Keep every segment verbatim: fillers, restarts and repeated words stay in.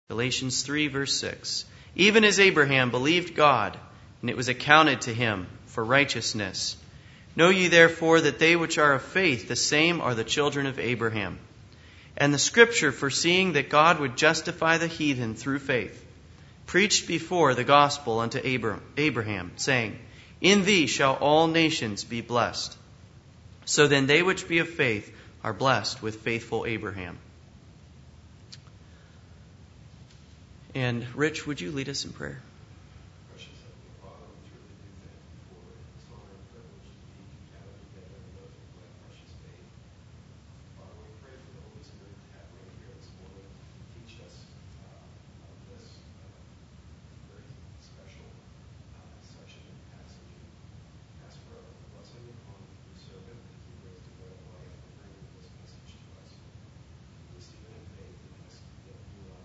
Galatians three, verse six. Even as Abraham believed God, and it was accounted to him for righteousness. Know ye therefore that they which are of faith, the same are the children of Abraham. And the Scripture, foreseeing that God would justify the heathen through faith, preached before the gospel unto Abraham, saying, In thee shall all nations be blessed. So then they which be of faith are blessed with faithful Abraham. And Rich, would you lead us in prayer? Precious Heavenly Father, we truly do thank you for this honor and privilege to be gathered together in those of my precious faith. Father, we pray for the Holy Spirit to have right here this morning to teach us uh, of this uh, very special uh, section and passage. Ask for a blessing upon your servant as he brings the bread of life and bringing this message to us. We receive it in faith and ask that you uh,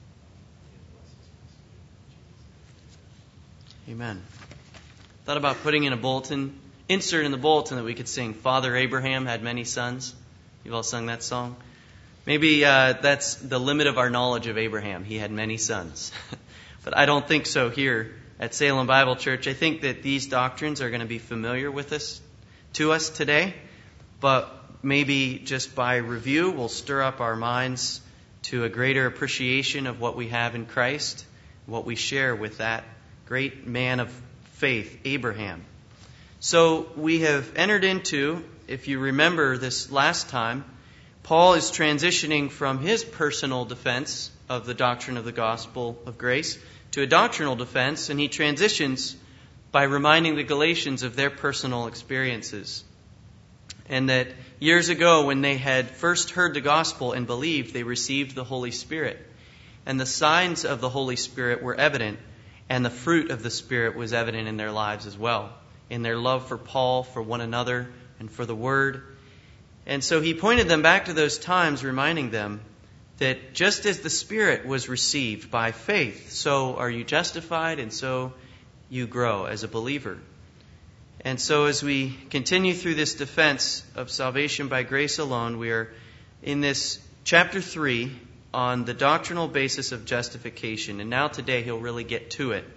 Amen. Thought about putting in a bulletin, insert in the bulletin that we could sing, Father Abraham had many sons. You've all sung that song? Maybe uh, that's the limit of our knowledge of Abraham. He had many sons. But I don't think so here at Salem Bible Church. I think that these doctrines are going to be familiar with us, to us today. But maybe just by review, we'll stir up our minds to a greater appreciation of what we have in Christ, what we share with that great man of faith, Abraham. So we have entered into, if you remember this last time, Paul is transitioning from his personal defense of the doctrine of the gospel of grace to a doctrinal defense, and he transitions by reminding the Galatians of their personal experiences. And that years ago, when they had first heard the gospel and believed, they received the Holy Spirit. And the signs of the Holy Spirit were evident, and the fruit of the Spirit was evident in their lives as well, in their love for Paul, for one another, and for the Word. And so he pointed them back to those times, reminding them that just as the Spirit was received by faith, so are you justified, and so you grow as a believer. And so as we continue through this defense of salvation by grace alone, we are in this chapter three on the doctrinal basis of justification. And now today he'll really get to it.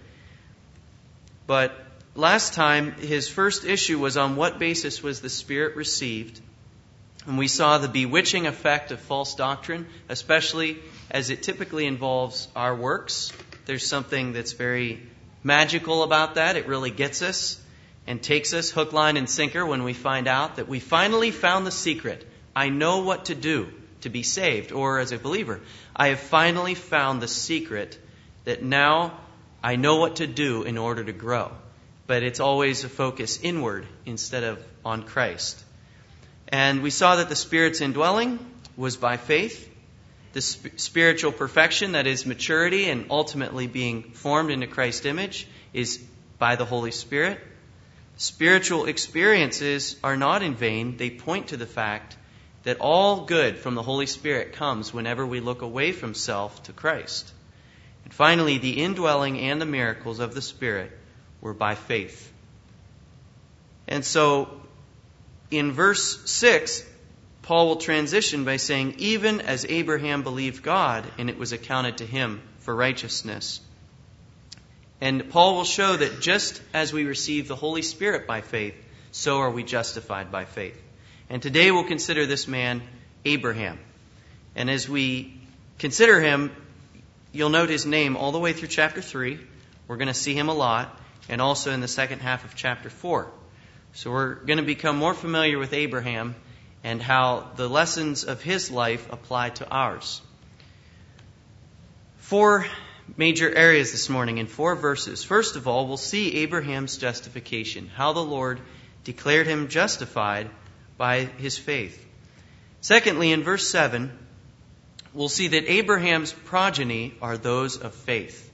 But last time his first issue was on what basis was the Spirit received. And we saw the bewitching effect of false doctrine, especially as it typically involves our works. There's something that's very magical about that. It really gets us and takes us hook, line, and sinker when we find out that we finally found the secret. I know what to do to be saved, or as a believer, I have finally found the secret that now I know what to do in order to grow. But it's always a focus inward instead of on Christ. And we saw that the Spirit's indwelling was by faith. The sp- spiritual perfection, that is maturity and ultimately being formed into Christ's image, is by the Holy Spirit. Spiritual experiences are not in vain. They point to the fact that all good from the Holy Spirit comes whenever we look away from self to Christ. And finally, the indwelling and the miracles of the Spirit were by faith. And so, in verse six, Paul will transition by saying, even as Abraham believed God, and it was accounted to him for righteousness. And Paul will show that just as we receive the Holy Spirit by faith, so are we justified by faith. And today we'll consider this man, Abraham. And as we consider him, you'll note his name all the way through chapter three. We're going to see him a lot, and also in the second half of chapter four. So we're going to become more familiar with Abraham and how the lessons of his life apply to ours. Four major areas this morning in four verses. First of all, we'll see Abraham's justification, how the Lord declared him justified by his faith. Secondly, in verse seven, we'll see that Abraham's progeny are those of faith.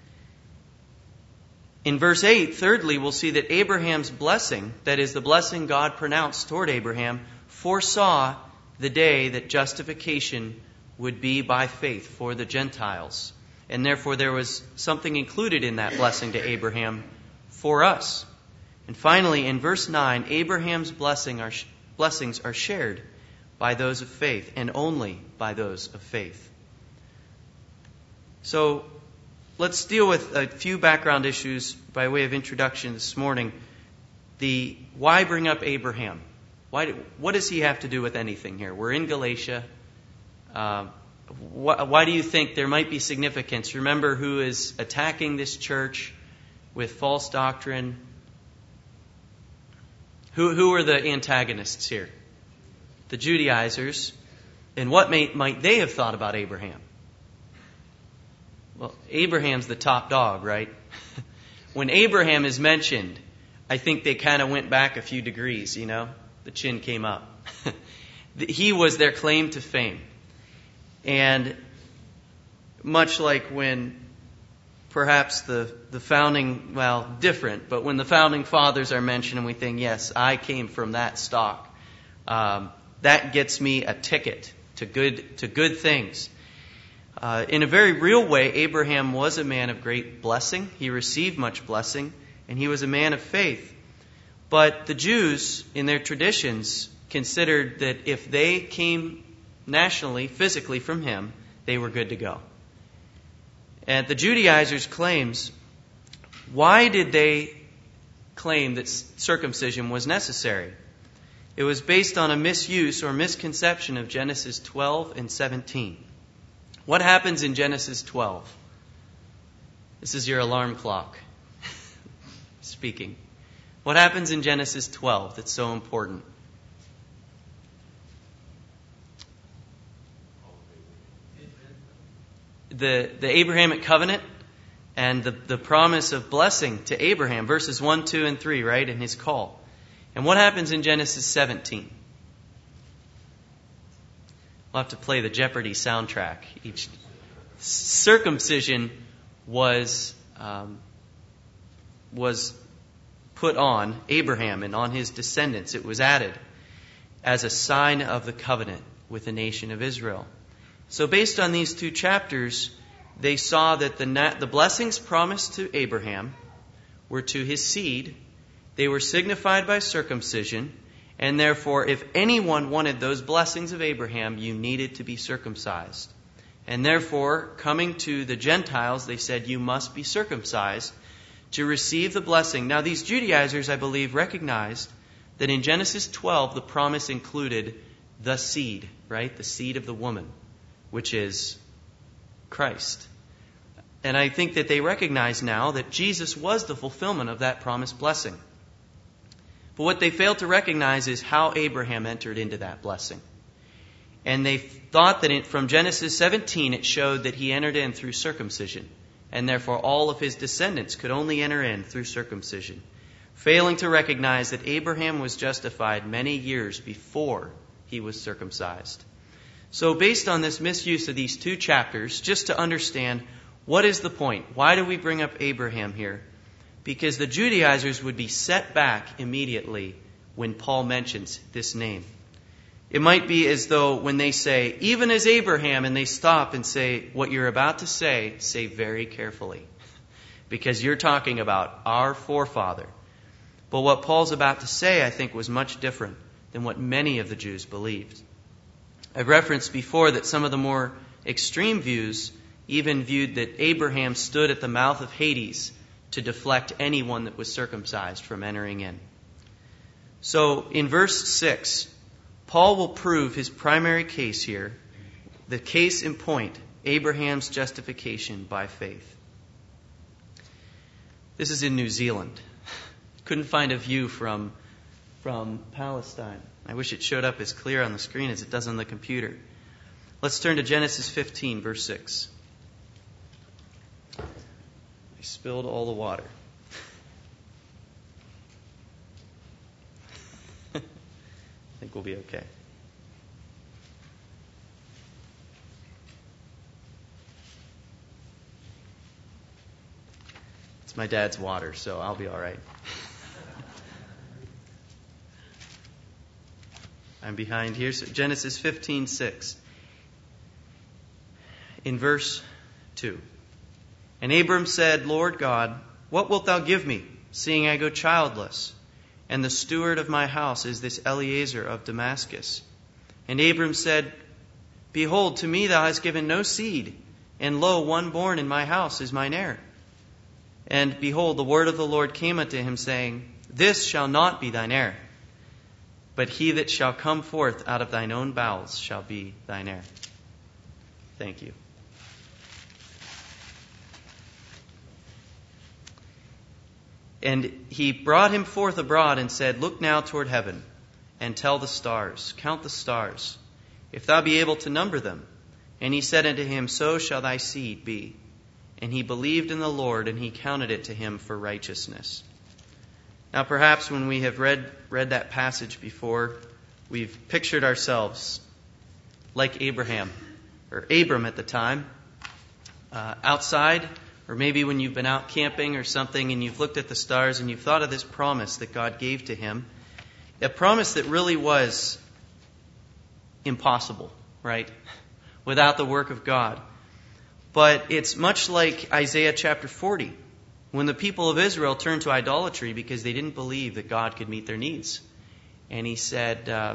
In verse eight, thirdly, we'll see that Abraham's blessing, that is the blessing God pronounced toward Abraham, foresaw the day that justification would be by faith for the Gentiles. And therefore there was something included in that blessing to Abraham for us. And finally, in verse nine, Abraham's blessing are, blessings are shared by those of faith, and only by those of faith. So let's deal with a few background issues by way of introduction this morning. The why bring up Abraham? Why? Do, what does he have to do with anything here? We're in Galatia. Uh, wh- why do you think there might be significance? Remember who is attacking this church with false doctrine? Who, who are the antagonists here? The Judaizers. And what may, might they have thought about Abraham? Well, Abraham's the top dog, right? When Abraham is mentioned, I think they kind of went back a few degrees, you know? The chin came up. He was their claim to fame. And much like when perhaps the, the founding, well, different, but when the founding fathers are mentioned and we think, yes, I came from that stock, um, that gets me a ticket to good, to good things. Uh, in a very real way, Abraham was a man of great blessing. He received much blessing, and he was a man of faith. But the Jews, in their traditions, considered that if they came nationally, physically from him, they were good to go. And the Judaizers' claims, why did they claim that circumcision was necessary? It was based on a misuse or misconception of Genesis twelve and seventeen. What happens in Genesis twelve? This is your alarm clock speaking. What happens in Genesis twelve that's so important? The, the Abrahamic covenant and the, the promise of blessing to Abraham, verses one, two, and three, right, in his call. And what happens in Genesis seventeen? We'll have to play the Jeopardy soundtrack. Each circumcision was um, was put on Abraham and on his descendants. It was added as a sign of the covenant with the nation of Israel. So based on these two chapters, they saw that the na- the blessings promised to Abraham were to his seed. They were signified by circumcision. And therefore, if anyone wanted those blessings of Abraham, you needed to be circumcised. And therefore, coming to the Gentiles, they said, you must be circumcised to receive the blessing. Now, these Judaizers, I believe, recognized that in Genesis twelve, the promise included the seed, right? The seed of the woman, which is Christ. And I think that they recognize now that Jesus was the fulfillment of that promised blessing. But what they failed to recognize is how Abraham entered into that blessing. And they thought that it, from Genesis seventeen, it showed that he entered in through circumcision. And therefore all of his descendants could only enter in through circumcision. Failing to recognize that Abraham was justified many years before he was circumcised. So based on this misuse of these two chapters, just to understand what is the point? Why do we bring up Abraham here? Because the Judaizers would be set back immediately when Paul mentions this name. It might be as though when they say, even as Abraham, and they stop and say, what you're about to say, say very carefully. Because you're talking about our forefather. But what Paul's about to say, I think, was much different than what many of the Jews believed. I've referenced before that some of the more extreme views even viewed that Abraham stood at the mouth of Hades to deflect anyone that was circumcised from entering in. So in verse six, Paul will prove his primary case here, the case in point, Abraham's justification by faith. This is in New Zealand. Couldn't find a view from, from Palestine. I wish it showed up as clear on the screen as it does on the computer. Let's turn to Genesis fifteen, verse six. I spilled all the water. I think we'll be okay. It's my dad's water, so I'll be all right. I'm behind here. So Genesis fifteen six. In verse two. And Abram said, Lord God, what wilt thou give me, seeing I go childless? And the steward of my house is this Eliezer of Damascus. And Abram said, Behold, to me thou hast given no seed, And lo, one born in my house is mine heir. And behold, the word of the Lord came unto him, saying, This shall not be thine heir, but he that shall come forth out of thine own bowels shall be thine heir. Thank you. And he brought him forth abroad and said, Look now toward heaven, and tell the stars, count the stars, if thou be able to number them. And he said unto him, So shall thy seed be. And he believed in the Lord, and he counted it to him for righteousness. Now perhaps when we have read, read that passage before, we've pictured ourselves like Abraham, or Abram at the time, uh, outside, or maybe when you've been out camping or something and you've looked at the stars and you've thought of this promise that God gave to him, a promise that really was impossible, right? Without the work of God. But it's much like Isaiah chapter forty, when the people of Israel turned to idolatry because they didn't believe that God could meet their needs. And he said, uh,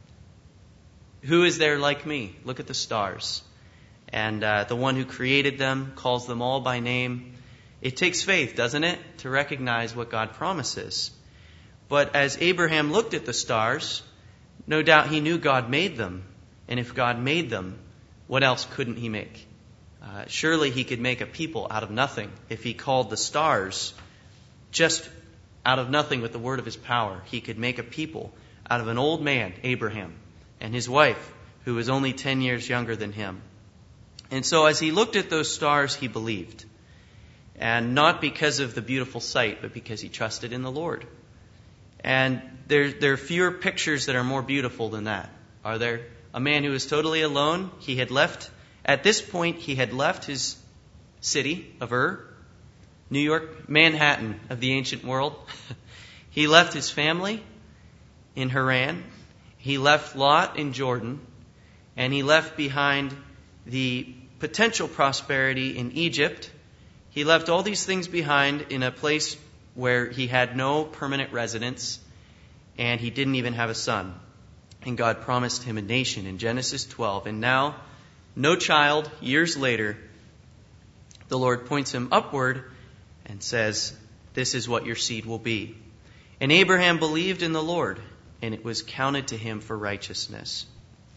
Who is there like me? Look at the stars. And uh, the one who created them calls them all by name. It takes faith, doesn't it, to recognize what God promises. But as Abraham looked at the stars, no doubt he knew God made them. And if God made them, what else couldn't he make? Uh, surely he could make a people out of nothing if he called the stars just out of nothing with the word of his power. He could make a people out of an old man, Abraham, and his wife, who was only ten years younger than him. And so as he looked at those stars, he believed. And not because of the beautiful sight, but because he trusted in the Lord. And there, there are fewer pictures that are more beautiful than that, are there? A man who was totally alone. He had left, at this point, he had left his city of Ur, New York, Manhattan of the ancient world. He left his family in Haran. He left Lot in Jordan. And he left behind the potential prosperity in Egypt. He left all these things behind in a place where he had no permanent residence, and he didn't even have a son. And God promised him a nation in Genesis twelve. And now, no child, years later, the Lord points him upward and says, This is what your seed will be. And Abraham believed in the Lord, and it was counted to him for righteousness.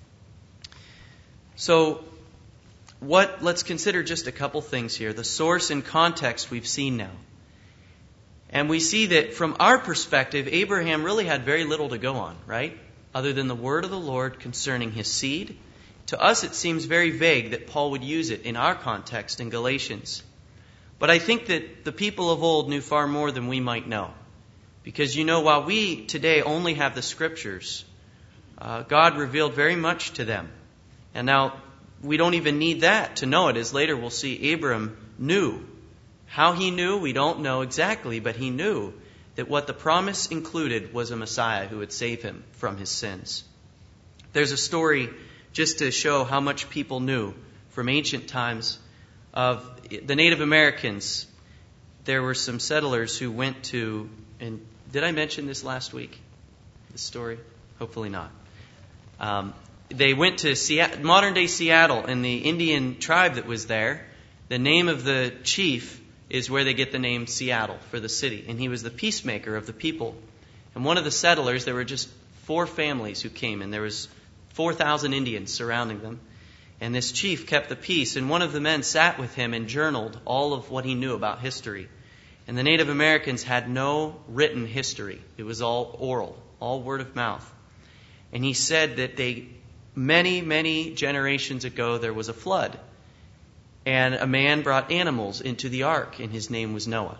So, what? Let's consider just a couple things here. The source and context we've seen now. And we see that from our perspective, Abraham really had very little to go on, right? Other than the word of the Lord concerning his seed. To us, it seems very vague that Paul would use it in our context in Galatians. But I think that the people of old knew far more than we might know. Because, you know, while we today only have the Scriptures, uh, God revealed very much to them. And now, we don't even need that to know it, as later we'll see Abram knew. How he knew, we don't know exactly, but he knew that what the promise included was a Messiah who would save him from his sins. There's a story, just to show how much people knew from ancient times, of the Native Americans. There were some settlers who went to, and did I mention this last week, this story? Hopefully not. Um, they went to Seattle, modern-day Seattle, and the Indian tribe that was there, the name of the chief is where they get the name Seattle for the city. And he was the peacemaker of the people. And one of the settlers, there were just four families who came, and there was four thousand Indians surrounding them. And this chief kept the peace, and one of the men sat with him and journaled all of what he knew about history. And the Native Americans had no written history. It was all oral, all word of mouth. And he said that they, many, many generations ago, there was a flood. And a man brought animals into the ark, and his name was Noah.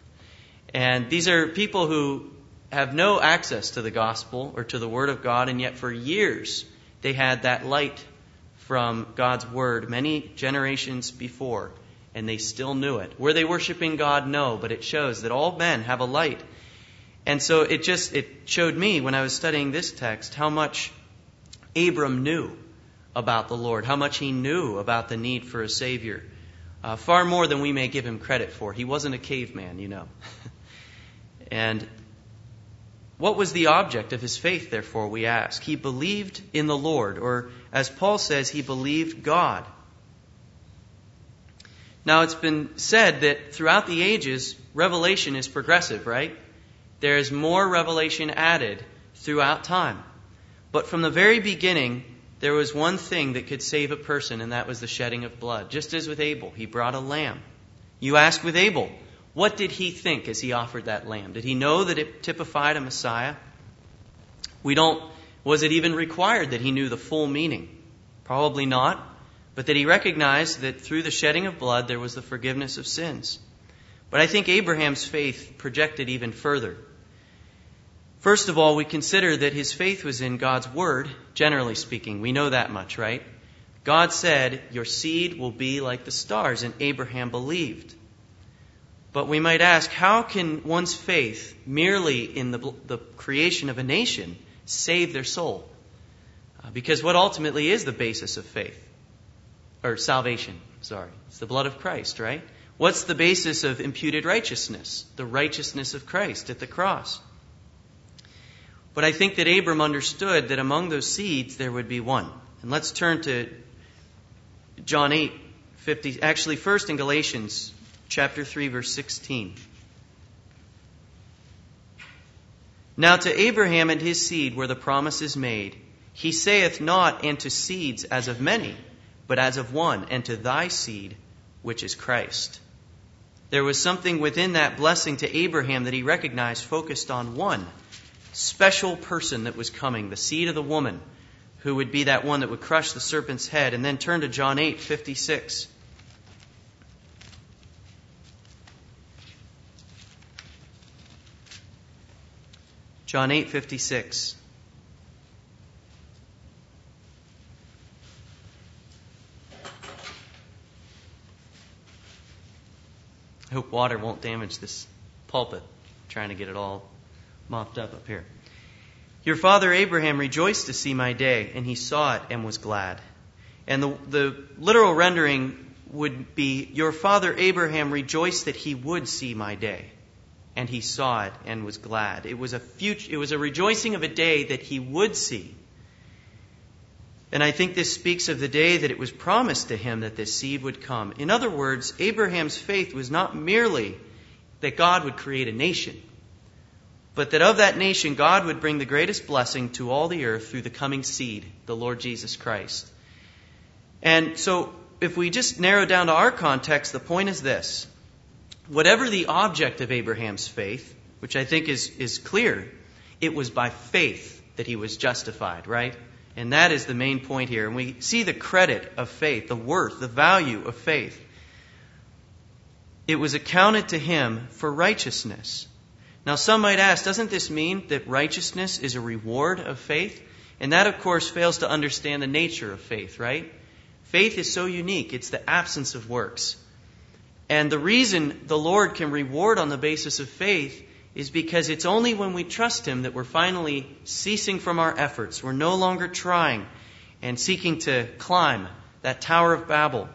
And these are people who have no access to the gospel or to the word of God, and yet for years they had that light from God's word many generations before, and they still knew it. Were they worshiping God? No, but it shows that all men have a light. And so it just, it showed me when I was studying this text how much Abram knew about the Lord, how much he knew about the need for a Savior. Uh, far more than we may give him credit for. He wasn't a caveman, you know. And what was the object of his faith, therefore, we ask? He believed in the Lord, or as Paul says, he believed God. Now, it's been said that throughout the ages, revelation is progressive, right? There is more revelation added throughout time. But from the very beginning, there was one thing that could save a person, and that was the shedding of blood. Just as with Abel, he brought a lamb. You ask with Abel, what did he think as he offered that lamb? Did he know that it typified a Messiah? We don't, was it even required that he knew the full meaning? Probably not. But that he recognized that through the shedding of blood, there was the forgiveness of sins. But I think Abraham's faith projected even further. First of all, we consider that his faith was in God's word, generally speaking. We know that much, right? God said, your seed will be like the stars, and Abraham believed. But we might ask, how can one's faith, merely in the, the creation of a nation, save their soul? Uh, because what ultimately is the basis of faith? Or salvation, sorry. It's the blood of Christ, right? What's the basis of imputed righteousness? The righteousness of Christ at the cross. But I think that Abram understood that among those seeds there would be one. And let's turn to John eight fifty. Actually, first in Galatians chapter three, verse sixteen. Now to Abraham and his seed were the promises made. He saith not, and to seeds as of many, but as of one, and to thy seed, which is Christ. There was something within that blessing to Abraham that he recognized focused on one special person that was coming, the seed of the woman, who would be that one that would crush the serpent's head. And then turn to John eight fifty-six. John eight fifty-six. I hope water won't damage this pulpit. I'm trying to get it all mopped up up here. Your father Abraham rejoiced to see my day, and he saw it and was glad. And the, the literal rendering would be, your father Abraham rejoiced that he would see my day, and he saw it and was glad. It was a future, it was a rejoicing of a day that he would see. And I think this speaks of the day that it was promised to him that this seed would come. In other words, Abraham's faith was not merely that God would create a nation, but that of that nation God would bring the greatest blessing to all the earth through the coming seed, the Lord Jesus Christ. And so if we just narrow down to our context, the point is this. Whatever the object of Abraham's faith, which I think is, is clear, it was by faith that he was justified, right? And that is the main point here. And we see the credit of faith, the worth, the value of faith. It was accounted to him for righteousness. Now some might ask, doesn't this mean that righteousness is a reward of faith? And that, of course, fails to understand the nature of faith, right? Faith is so unique. It's the absence of works. And the reason the Lord can reward on the basis of faith is because it's only when we trust Him that we're finally ceasing from our efforts. We're no longer trying and seeking to climb that Tower of Babel.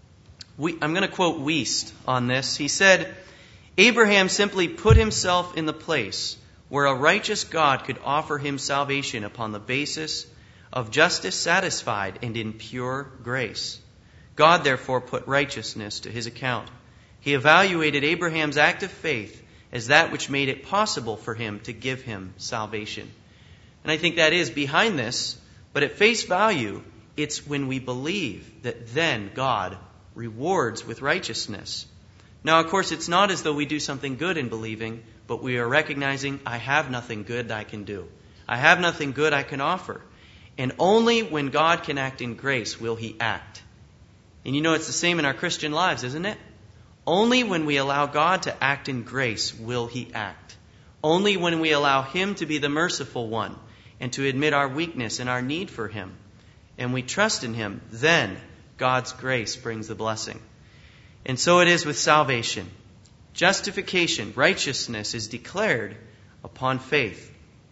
We, I'm going to quote Wiest on this. He said, Abraham simply put himself in the place where a righteous God could offer him salvation upon the basis of justice satisfied and in pure grace. God therefore put righteousness to his account. He evaluated Abraham's act of faith as that which made it possible for him to give him salvation. And I think that is behind this, but at face value, it's when we believe that then God rewards with righteousness. Now, of course, it's not as though we do something good in believing, but we are recognizing, I have nothing good I can do. I have nothing good I can offer. And only when God can act in grace will He act. And you know, it's the same in our Christian lives, isn't it? Only when we allow God to act in grace will He act. Only when we allow Him to be the merciful one and to admit our weakness and our need for Him, and we trust in Him, then God's grace brings the blessing. And so it is with salvation. Justification, righteousness, is declared upon faith.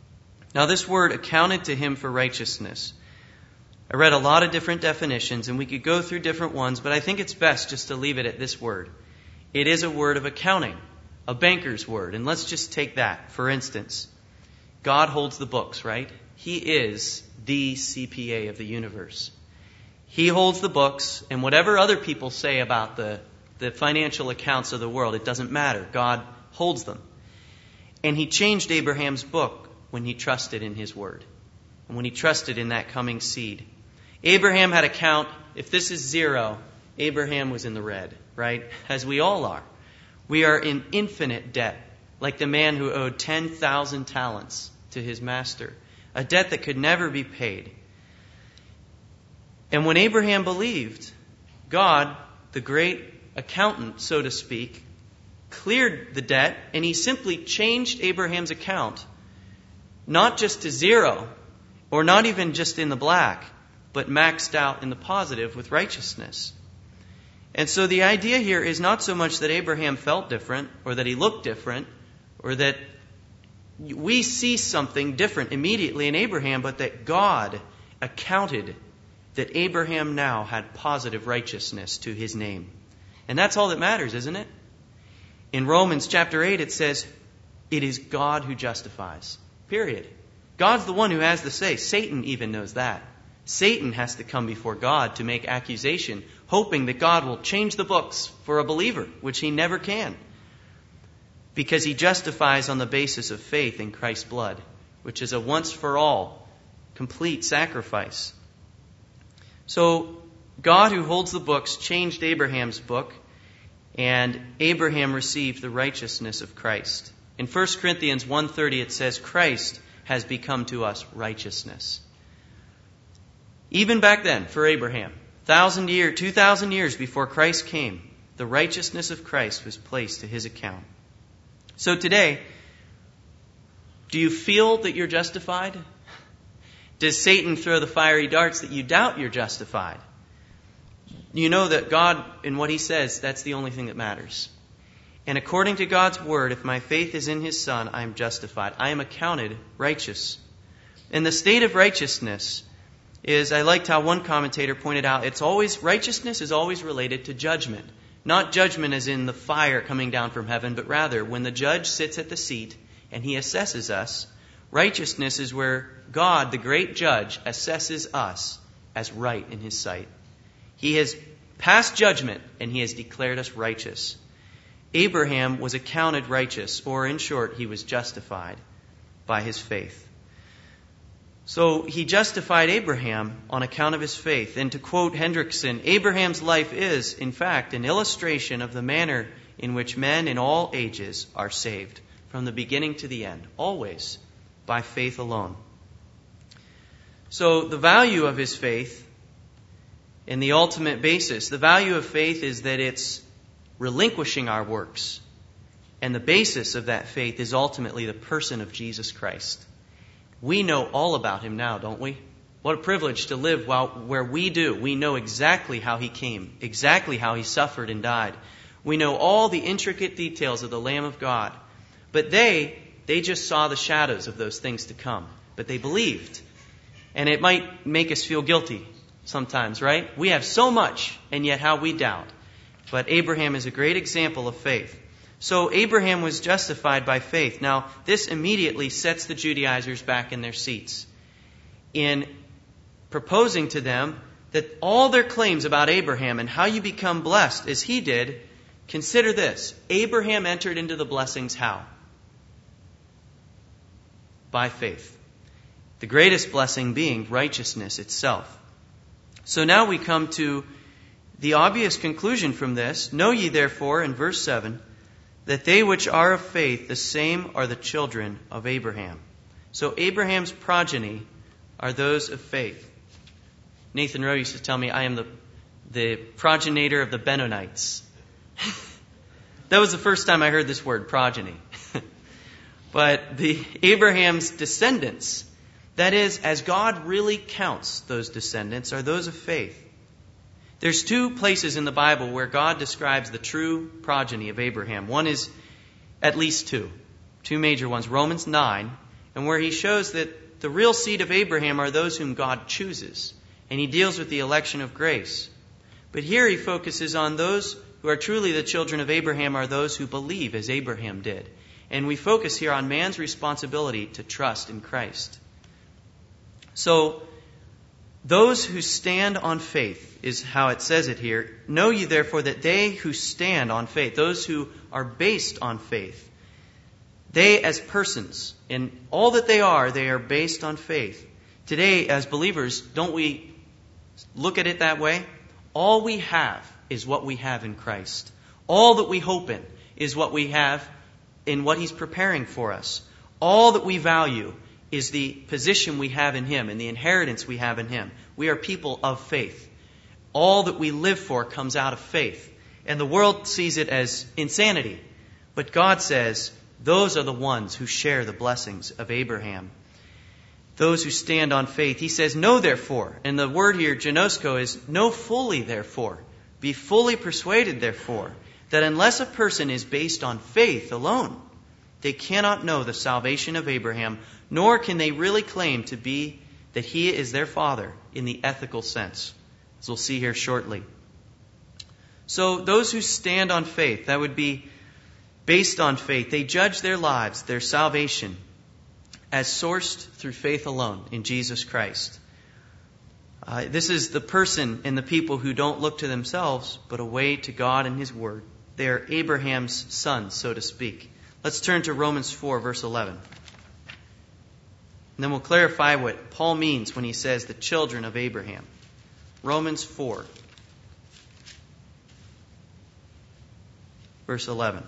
Now this word, accounted to him for righteousness. I read a lot of different definitions, and we could go through different ones, but I think it's best just to leave it at this word. It is a word of accounting, a banker's word. And let's just take that. For instance, God holds the books, right? He is the C P A of the universe. He holds the books, and whatever other people say about the, the financial accounts of the world. It doesn't matter. God holds them. And he changed Abraham's book when he trusted in his word, and when he trusted in that coming seed. Abraham had a count. If this is zero, Abraham was in the red, right? As we all are. We are in infinite debt, like the man who owed ten thousand talents to his master, a debt that could never be paid. And when Abraham believed, God, the great accountant, so to speak, cleared the debt, and he simply changed Abraham's account, not just to zero, or not even just in the black, but maxed out in the positive with righteousness. And so the idea here is not so much that Abraham felt different, or that he looked different, or that we see something different immediately in Abraham, but that God accounted that Abraham now had positive righteousness to his name. And that's all that matters, isn't it? In Romans chapter eight, it says, it is God who justifies. Period. God's the one who has the say. Satan even knows that. Satan has to come before God to make accusation, hoping that God will change the books for a believer, which he never can. Because he justifies on the basis of faith in Christ's blood, which is a once-for-all, complete sacrifice. So, God who holds the books changed Abraham's book, and Abraham received the righteousness of Christ. In First Corinthians one thirty it says, Christ has become to us righteousness. Even back then, for Abraham, thousand year, two thousand years before Christ came, the righteousness of Christ was placed to his account. So today, do you feel that you're justified? Does Satan throw the fiery darts that you doubt you're justified? You know that God, in what he says, that's the only thing that matters. And according to God's word, if my faith is in his Son, I am justified. I am accounted righteous. And the state of righteousness is, I liked how one commentator pointed out, it's always, righteousness is always related to judgment. Not judgment as in the fire coming down from heaven, but rather when the judge sits at the seat and he assesses us, righteousness is where God, the great judge, assesses us as right in his sight. He has passed judgment and he has declared us righteous. Abraham was accounted righteous, or in short, he was justified by his faith. So he justified Abraham on account of his faith. And to quote Hendrickson, Abraham's life is, in fact, an illustration of the manner in which men in all ages are saved, from the beginning to the end, always by faith alone. So the value of his faith, and the ultimate basis, the value of faith is that it's relinquishing our works. And the basis of that faith is ultimately the person of Jesus Christ. We know all about him now, don't we? What a privilege to live while, where we do. We know exactly how he came, exactly how he suffered and died. We know all the intricate details of the Lamb of God. But they, they just saw the shadows of those things to come. But they believed. And it might make us feel guilty sometimes, right? We have so much, and yet how we doubt. But Abraham is a great example of faith. So Abraham was justified by faith. Now, this immediately sets the Judaizers back in their seats in proposing to them that all their claims about Abraham and how you become blessed as he did, consider this. Abraham entered into the blessings how? By faith. The greatest blessing being righteousness itself. So now we come to the obvious conclusion from this. Know ye therefore, in verse seven, that they which are of faith, the same are the children of Abraham. So Abraham's progeny are those of faith. Nathan Rowe used to tell me I am the, the progenitor of the Benonites. That was the first time I heard this word, progeny. But the Abraham's descendants, that is, as God really counts those descendants, are those of faith. There's two places in the Bible where God describes the true progeny of Abraham. One is at least two, two major ones, Romans nine, and where he shows that the real seed of Abraham are those whom God chooses, and he deals with the election of grace. But here he focuses on those who are truly the children of Abraham are those who believe as Abraham did. And we focus here on man's responsibility to trust in Christ. So, Those who stand on faith is how it says it here. Know ye therefore that they who stand on faith, those who are based on faith, they as persons, in all that they are, they are based on faith. Today, as believers, don't we look at it that way? All we have is what we have in Christ. All that we hope in is what we have in what He's preparing for us. All that we value is the position we have in Him and the inheritance we have in Him. We are people of faith. All that we live for comes out of faith. And the world sees it as insanity. But God says, those are the ones who share the blessings of Abraham. Those who stand on faith. He says, know therefore. And the word here, ginosko, is know fully therefore. Be fully persuaded therefore, that unless a person is based on faith alone, they cannot know the salvation of Abraham, nor can they really claim to be that he is their father in the ethical sense, as we'll see here shortly. So those who stand on faith, that would be based on faith, they judge their lives, their salvation, as sourced through faith alone in Jesus Christ. Uh, this is the person and the people who don't look to themselves, but away to God and His Word. They are Abraham's sons, so to speak. Let's turn to Romans four, verse eleven. And then we'll clarify what Paul means when he says the children of Abraham. Romans four, verse eleven.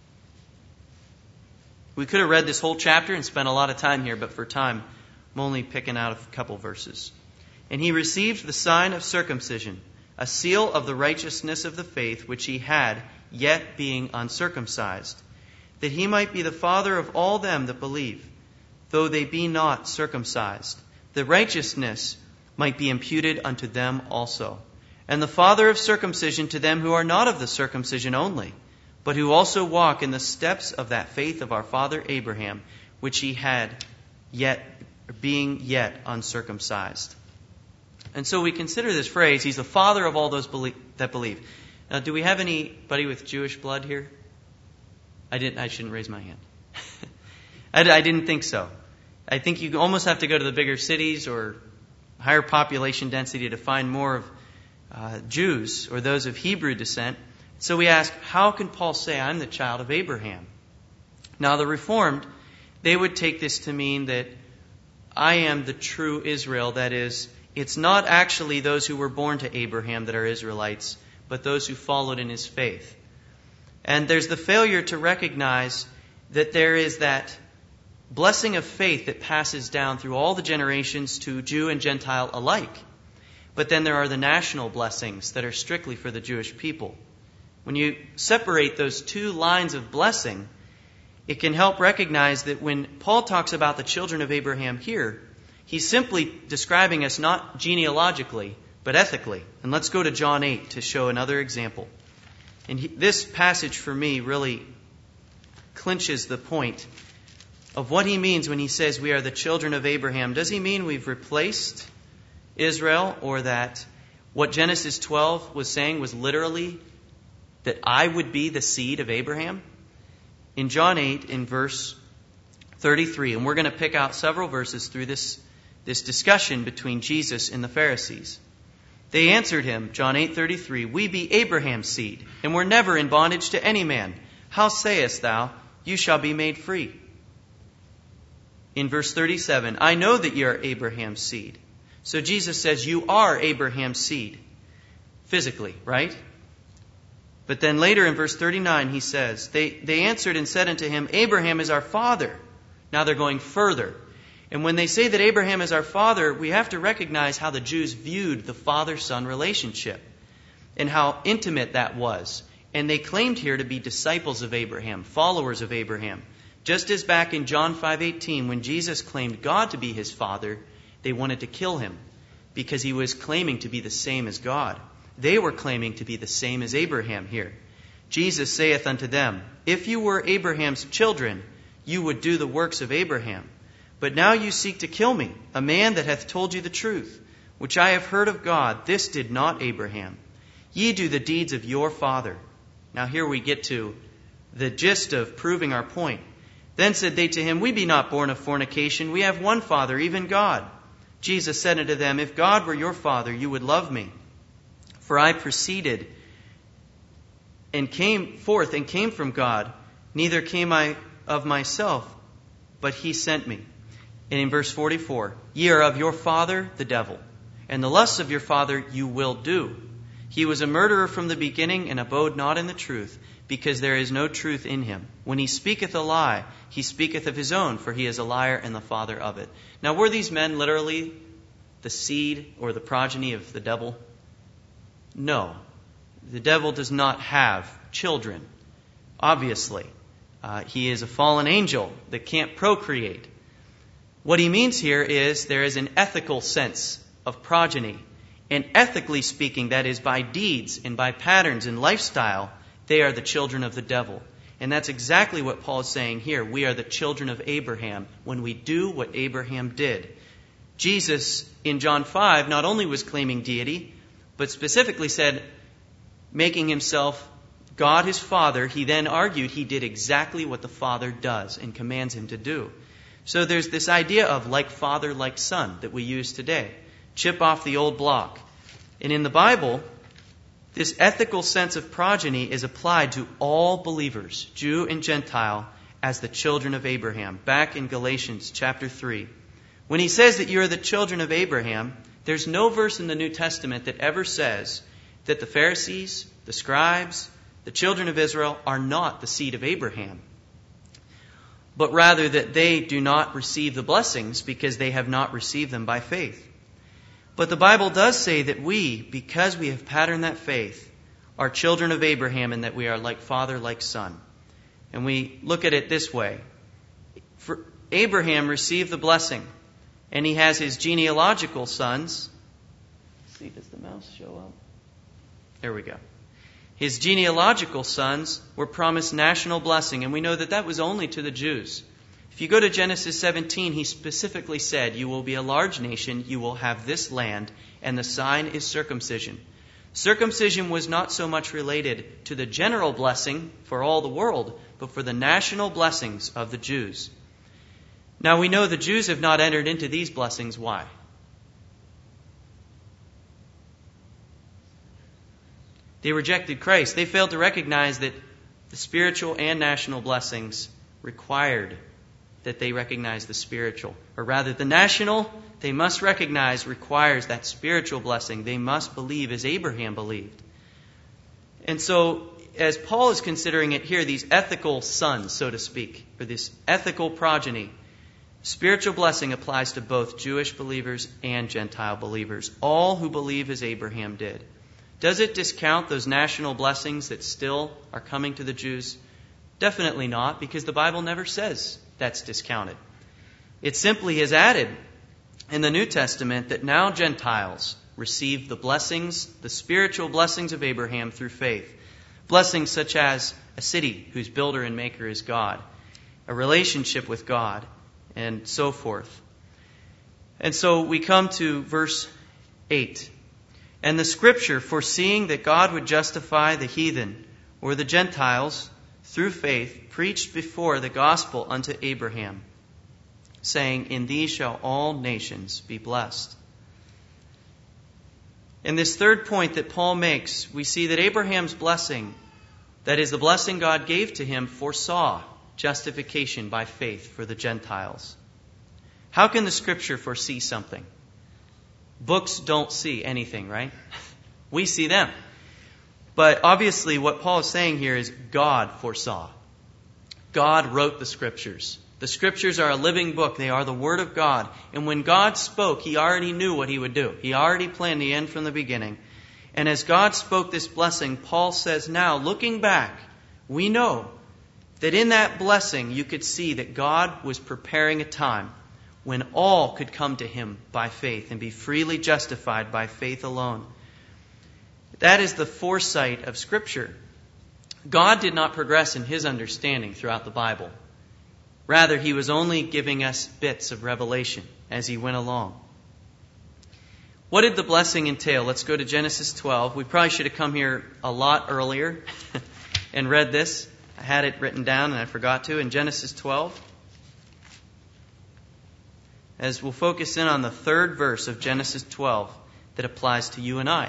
We could have read this whole chapter and spent a lot of time here, but for time, I'm only picking out a couple verses. And he received the sign of circumcision, a seal of the righteousness of the faith which he had, yet being uncircumcised, that he might be the father of all them that believe, though they be not circumcised, the righteousness might be imputed unto them also. And the father of circumcision to them who are not of the circumcision only, but who also walk in the steps of that faith of our father Abraham, which he had, yet being yet uncircumcised. And so we consider this phrase, he's the father of all those belie- that believe. Now, do we have anybody with Jewish blood here? I didn't. I shouldn't raise my hand. I, I didn't think so. I think you almost have to go to the bigger cities or higher population density to find more of uh, Jews or those of Hebrew descent. So we ask, how can Paul say, I'm the child of Abraham? Now, the Reformed, they would take this to mean that I am the true Israel. That is, it's not actually those who were born to Abraham that are Israelites, but those who followed in his faith. And there's the failure to recognize that there is that blessing of faith that passes down through all the generations to Jew and Gentile alike. But then there are the national blessings that are strictly for the Jewish people. When you separate those two lines of blessing, it can help recognize that when Paul talks about the children of Abraham here, he's simply describing us not genealogically, but ethically. And let's go to John eight to show another example. And he, this passage for me really clinches the point of what he means when he says we are the children of Abraham. Does he mean we've replaced Israel, or that what Genesis twelve was saying was literally that I would be the seed of Abraham? In John eight, in verse thirty-three, and we're going to pick out several verses through this, this discussion between Jesus and the Pharisees. They answered him, John eight thirty-three, we be Abraham's seed, and were never in bondage to any man. How sayest thou, you shall be made free? In verse thirty-seven, I know that you are Abraham's seed. So Jesus says, you are Abraham's seed. Physically, right? But then later in verse thirty-nine, he says, they, they answered and said unto him, Abraham is our father. Now they're going further. And when they say that Abraham is our father, we have to recognize how the Jews viewed the father-son relationship and how intimate that was. And they claimed here to be disciples of Abraham, followers of Abraham. Just as back in John five eighteen, when Jesus claimed God to be his father, they wanted to kill him because he was claiming to be the same as God. They were claiming to be the same as Abraham here. Jesus saith unto them, if you were Abraham's children, you would do the works of Abraham. But now you seek to kill me, a man that hath told you the truth, which I have heard of God. This did not Abraham. Ye do the deeds of your father. Now here we get to the gist of proving our point. Then said they to him, we be not born of fornication. We have one Father, even God. Jesus said unto them, If God were your Father, you would love me. For I proceeded and came forth and came from God. Neither came I of myself, but he sent me. And in verse forty-four, Ye are of your father, the devil, and the lusts of your father you will do. He was a murderer from the beginning, and abode not in the truth, because there is no truth in him. When he speaketh a lie, he speaketh of his own, for he is a liar and the father of it. Now, were these men literally the seed or the progeny of the devil? No. The devil does not have children, obviously. Uh, he is a fallen angel that can't procreate. What he means here is there is an ethical sense of progeny. And ethically speaking, that is by deeds and by patterns and lifestyle, they are the children of the devil. And that's exactly what Paul is saying here. We are the children of Abraham when we do what Abraham did. Jesus, in John five, not only was claiming deity, but specifically said, making himself God his Father, he then argued he did exactly what the Father does and commands him to do. So there's this idea of like father, like son that we use today. Chip off the old block. And in the Bible, this ethical sense of progeny is applied to all believers, Jew and Gentile, as the children of Abraham. Back in Galatians chapter three. When he says that you are the children of Abraham, there's no verse in the New Testament that ever says that the Pharisees, the scribes, the children of Israel are not the seed of Abraham, but rather that they do not receive the blessings because they have not received them by faith. But the Bible does say that we, because we have patterned that faith, are children of Abraham and that we are like father, like son. And we look at it this way. For Abraham received the blessing, and he has his genealogical sons. Let's see, does the mouse show up? There we go. His genealogical sons were promised national blessing, and we know that that was only to the Jews. If you go to Genesis seventeen, he specifically said, You will be a large nation, you will have this land, and the sign is circumcision. Circumcision was not so much related to the general blessing for all the world, but for the national blessings of the Jews. Now we know the Jews have not entered into these blessings. Why? They rejected Christ. They failed to recognize that the spiritual and national blessings required that they recognize the spiritual. Or rather, the national, they must recognize, requires that spiritual blessing. They must believe as Abraham believed. And so, as Paul is considering it here, these ethical sons, so to speak, or this ethical progeny, spiritual blessing applies to both Jewish believers and Gentile believers, all who believe as Abraham did. Does it discount those national blessings that still are coming to the Jews? Definitely not, because the Bible never says that's discounted. It simply has added in the New Testament that now Gentiles receive the blessings, the spiritual blessings of Abraham through faith. Blessings such as a city whose builder and maker is God, a relationship with God, and so forth. And so we come to verse eight. And the Scripture, foreseeing that God would justify the heathen or the Gentiles through faith, preached before the gospel unto Abraham, saying, In thee shall all nations be blessed. In this third point that Paul makes, we see that Abraham's blessing, that is the blessing God gave to him, foresaw justification by faith for the Gentiles. How can the Scripture foresee something? Books don't see anything, right? We see them. But obviously what Paul is saying here is God foresaw. God wrote the Scriptures. The Scriptures are a living book. They are the Word of God. And when God spoke, He already knew what He would do. He already planned the end from the beginning. And as God spoke this blessing, Paul says now, looking back, we know that in that blessing you could see that God was preparing a time when all could come to Him by faith and be freely justified by faith alone. That is the foresight of Scripture. God did not progress in His understanding throughout the Bible. Rather, He was only giving us bits of revelation as He went along. What did the blessing entail? Let's go to Genesis twelve. We probably should have come here a lot earlier and read this. I had it written down and I forgot to. In Genesis twelve, as we'll focus in on the third verse of Genesis twelve that applies to you and I.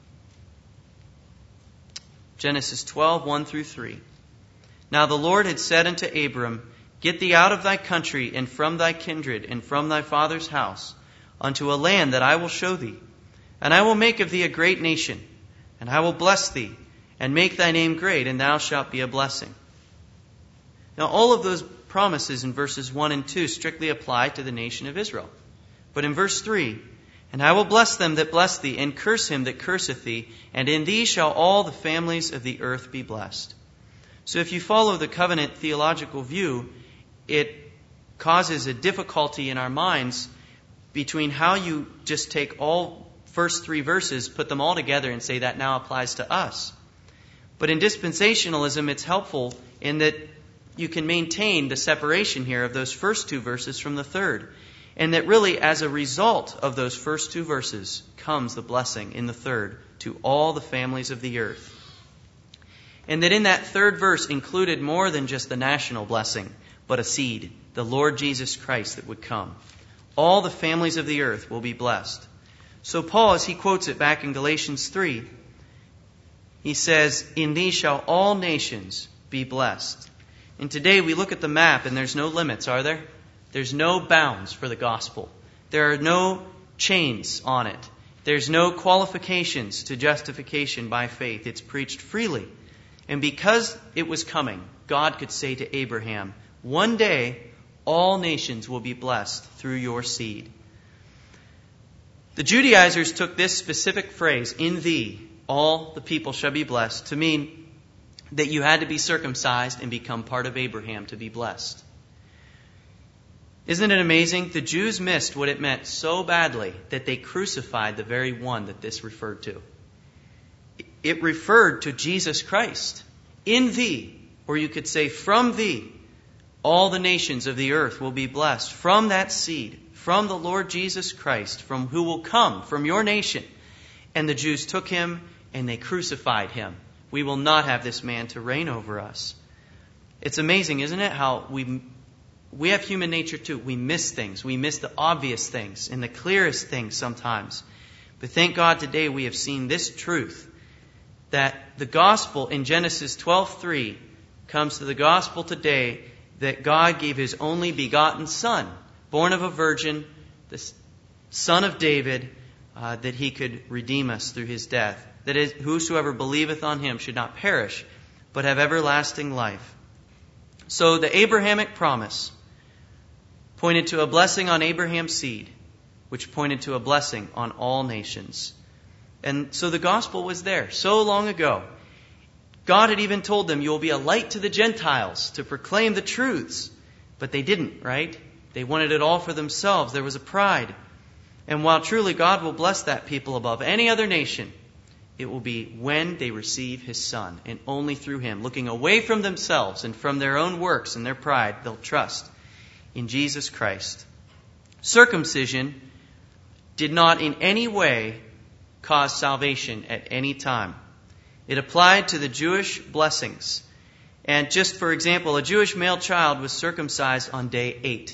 Genesis twelve, one through three. Now the Lord had said unto Abram, Get thee out of thy country, and from thy kindred, and from thy father's house, unto a land that I will show thee. And I will make of thee a great nation, and I will bless thee, and make thy name great, and thou shalt be a blessing. Now all of those promises in verses one and two strictly apply to the nation of Israel. But in verse three, And I will bless them that bless thee, and curse him that curseth thee, and in thee shall all the families of the earth be blessed. So if you follow the covenant theological view, it causes a difficulty in our minds between how you just take all first three verses, put them all together, and say that now applies to us. But in dispensationalism, it's helpful in that you can maintain the separation here of those first two verses from the third. And that really, as a result of those first two verses, comes the blessing in the third to all the families of the earth. And that in that third verse included more than just the national blessing, but a seed, the Lord Jesus Christ that would come. All the families of the earth will be blessed. So Paul, as he quotes it back in Galatians three, he says, In thee shall all nations be blessed. And today we look at the map and there's no limits, are there? There's no bounds for the gospel. There are no chains on it. There's no qualifications to justification by faith. It's preached freely. And because it was coming, God could say to Abraham, One day all nations will be blessed through your seed. The Judaizers took this specific phrase, In thee all the people shall be blessed, to mean that you had to be circumcised and become part of Abraham to be blessed. Isn't it amazing? The Jews missed what it meant so badly that they crucified the very one that this referred to. It referred to Jesus Christ. In thee, or you could say from thee, all the nations of the earth will be blessed. From that seed, from the Lord Jesus Christ, from who will come, from your nation. And the Jews took him and they crucified him. We will not have this man to reign over us. It's amazing, isn't it, how we we have human nature too. We miss things. We miss the obvious things and the clearest things sometimes. But thank God today we have seen this truth, that the gospel in Genesis twelve three comes to the gospel today that God gave His only begotten Son, born of a virgin, the Son of David, uh, that He could redeem us through His death. That is, whosoever believeth on Him should not perish, but have everlasting life. So the Abrahamic promise pointed to a blessing on Abraham's seed, which pointed to a blessing on all nations. And so the gospel was there so long ago. God had even told them, you will be a light to the Gentiles to proclaim the truths. But they didn't, right? They wanted it all for themselves. There was a pride. And while truly God will bless that people above any other nation, it will be when they receive His Son, and only through Him. Looking away from themselves and from their own works and their pride, they'll trust in Jesus Christ. Circumcision did not in any way cause salvation at any time. It applied to the Jewish blessings. And just for example, a Jewish male child was circumcised on day eight.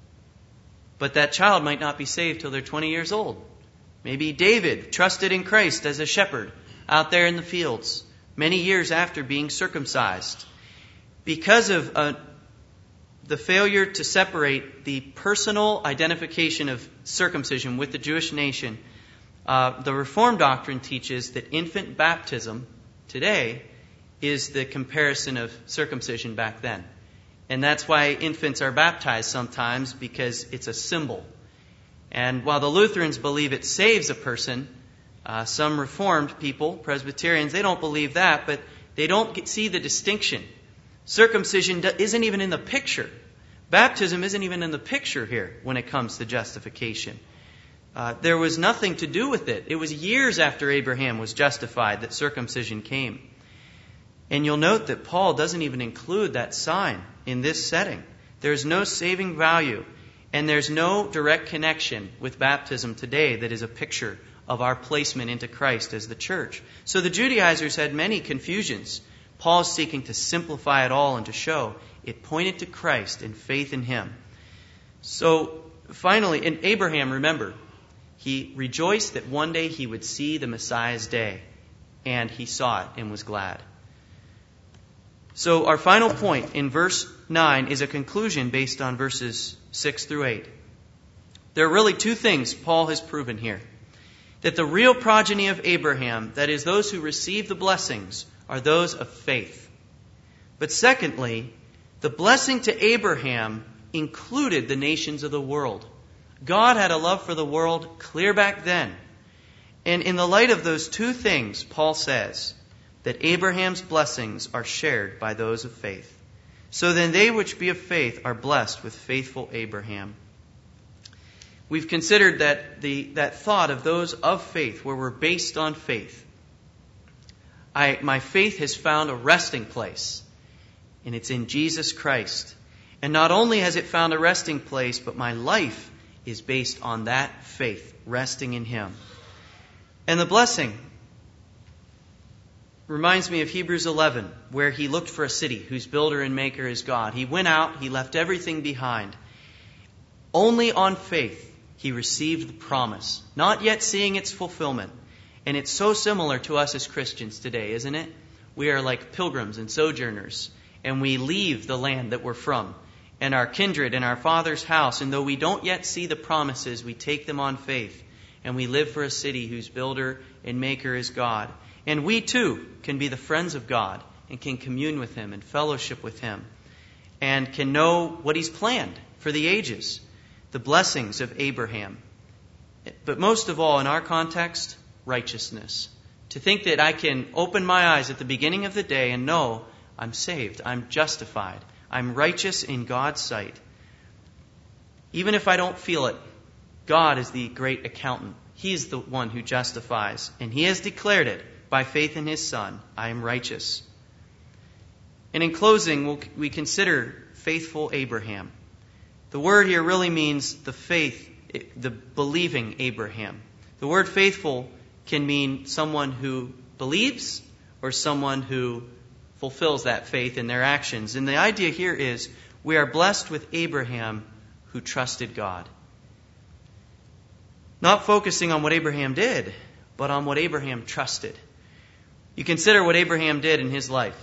But that child might not be saved till they're twenty years old. Maybe David trusted in Christ as a shepherd out there in the fields many years after being circumcised. Because of uh, the failure to separate the personal identification of circumcision with the Jewish nation, uh, the Reformed doctrine teaches that infant baptism today is the comparison of circumcision back then. And that's why infants are baptized sometimes, because it's a symbol. And while the Lutherans believe it saves a person, uh, some Reformed people, Presbyterians, they don't believe that, but they don't get, see the distinction. Circumcision isn't even in the picture. Baptism isn't even in the picture here when it comes to justification. Uh, there was nothing to do with it. It was years after Abraham was justified that circumcision came. And you'll note that Paul doesn't even include that sign in this setting. There's no saving value. And there's no direct connection with baptism today that is a picture of our placement into Christ as the church. So the Judaizers had many confusions. Paul's seeking to simplify it all and to show it pointed to Christ and faith in Him. So finally, and Abraham, remember, he rejoiced that one day he would see the Messiah's day. And he saw it and was glad. So our final point in verse nine is a conclusion based on verses six through eight. There are really two things Paul has proven here. That the real progeny of Abraham, that is, those who receive the blessings, are those of faith. But secondly, the blessing to Abraham included the nations of the world. God had a love for the world clear back then. And in the light of those two things, Paul says that Abraham's blessings are shared by those of faith. So then they which be of faith are blessed with faithful Abraham. We've considered that the that thought of those of faith, where we're based on faith. I, my faith has found a resting place, and it's in Jesus Christ. And not only has it found a resting place, but my life is based on that faith, resting in Him. And the blessing reminds me of Hebrews eleven, where he looked for a city whose builder and maker is God. He went out, he left everything behind. Only on faith he received the promise, not yet seeing its fulfillment. And it's so similar to us as Christians today, isn't it? We are like pilgrims and sojourners, and we leave the land that we're from, and our kindred and our Father's house. And though we don't yet see the promises, we take them on faith, and we live for a city whose builder and maker is God. And we too can be the friends of God and can commune with Him and fellowship with Him and can know what He's planned for the ages, the blessings of Abraham. But most of all, in our context, righteousness. To think that I can open my eyes at the beginning of the day and know I'm saved, I'm justified, I'm righteous in God's sight. Even if I don't feel it, God is the great accountant. He is the one who justifies, and He has declared it by faith in His Son. I am righteous. And in closing, we'll, we consider faithful Abraham. The word here really means the faith, the believing Abraham. The word faithful can mean someone who believes or someone who fulfills that faith in their actions. And the idea here is we are blessed with Abraham who trusted God. Not focusing on what Abraham did, but on what Abraham trusted. You consider what Abraham did in his life.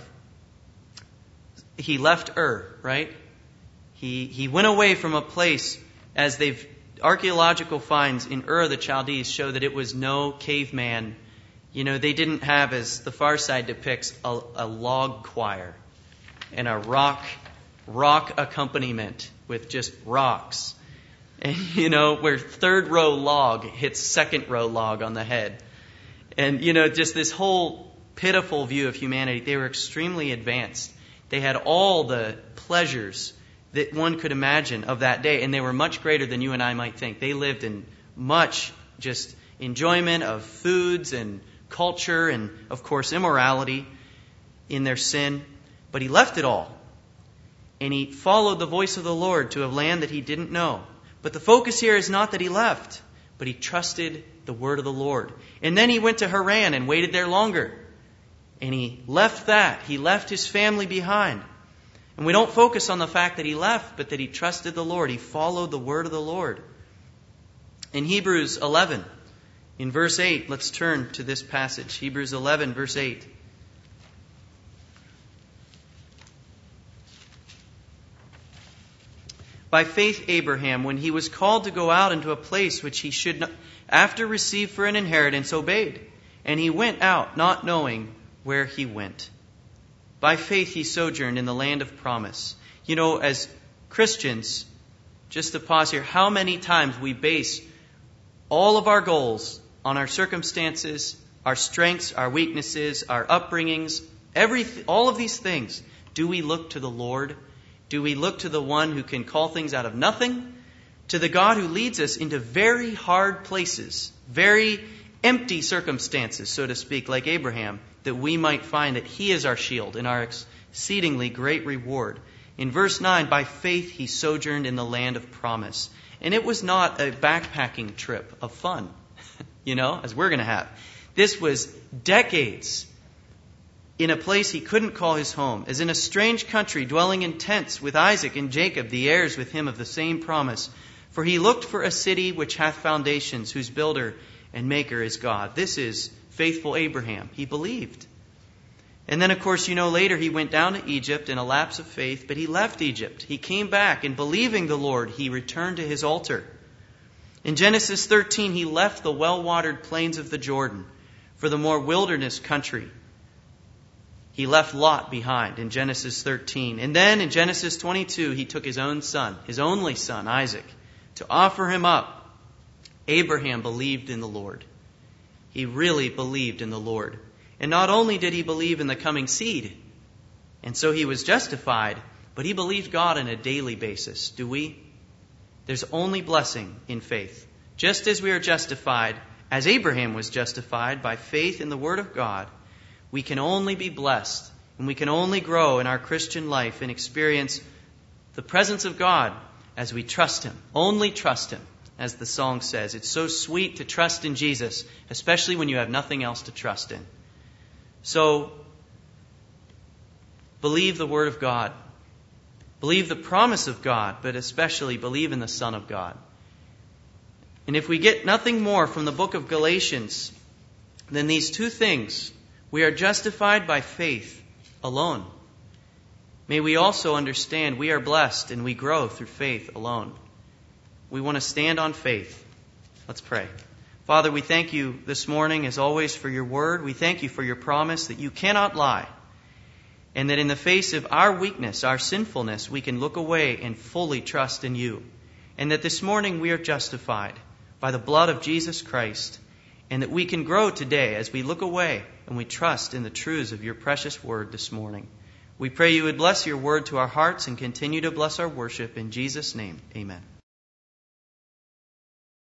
He left Ur, right? He he went away from a place, as they've archaeological finds in Ur of the Chaldees show that it was no caveman. You know, they didn't have, as the far side depicts, a, a log choir and a rock rock accompaniment with just rocks. And, you know, where third row log hits second row log on the head. And, you know, just this whole pitiful view of humanity. They were extremely advanced. They had all the pleasures that one could imagine of that day. And they were much greater than you and I might think. They lived in much just enjoyment of foods and culture and, of course, immorality in their sin. But he left it all. And he followed the voice of the Lord to a land that he didn't know. But the focus here is not that he left, but he trusted the word of the Lord. And then he went to Haran and waited there longer. And he left that. He left his family behind. And we don't focus on the fact that he left, but that he trusted the Lord. He followed the word of the Lord. In Hebrews eleven, in verse eight, let's turn to this passage. Hebrews eleven, verse eight. By faith Abraham, when he was called to go out into a place which he should not, after receive for an inheritance, obeyed. And he went out, not knowing where he went. By faith he sojourned in the land of promise. You know, as Christians, just to pause here, how many times we base all of our goals on our circumstances, our strengths, our weaknesses, our upbringings, every, all of these things. Do we look to the Lord? Do we look to the one who can call things out of nothing? To the God who leads us into very hard places, very empty circumstances, so to speak, like Abraham, that we might find that He is our shield and our exceedingly great reward. In verse nine, by faith he sojourned in the land of promise. And it was not a backpacking trip of fun, you know, as we're going to have. This was decades in a place he couldn't call his home, as in a strange country, dwelling in tents with Isaac and Jacob, the heirs with him of the same promise. For he looked for a city which hath foundations, whose builder and maker is God. This is faithful Abraham. He believed. And then, of course, you know, later he went down to Egypt in a lapse of faith, but he left Egypt. He came back, and believing the Lord, he returned to his altar. In Genesis thirteen, he left the well-watered plains of the Jordan for the more wilderness country. He left Lot behind in Genesis thirteen. And then in Genesis twenty-two, he took his own son, his only son, Isaac, to offer him up. Abraham believed in the Lord. He really believed in the Lord. And not only did he believe in the coming seed, and so he was justified, but he believed God on a daily basis. Do we? There's only blessing in faith. Just as we are justified, as Abraham was justified by faith in the Word of God, we can only be blessed, and we can only grow in our Christian life and experience the presence of God as we trust Him. Only trust Him, as the song says. It's so sweet to trust in Jesus, especially when you have nothing else to trust in. So, believe the Word of God. Believe the promise of God, but especially believe in the Son of God. And if we get nothing more from the book of Galatians than these two things, we are justified by faith alone. May we also understand we are blessed and we grow through faith alone. We want to stand on faith. Let's pray. Father, we thank you this morning, as always, for your word. We thank you for your promise that you cannot lie, and that in the face of our weakness, our sinfulness, we can look away and fully trust in you. And that this morning we are justified by the blood of Jesus Christ, and that we can grow today as we look away and we trust in the truths of your precious word this morning. We pray you would bless your word to our hearts and continue to bless our worship. In Jesus' name, amen.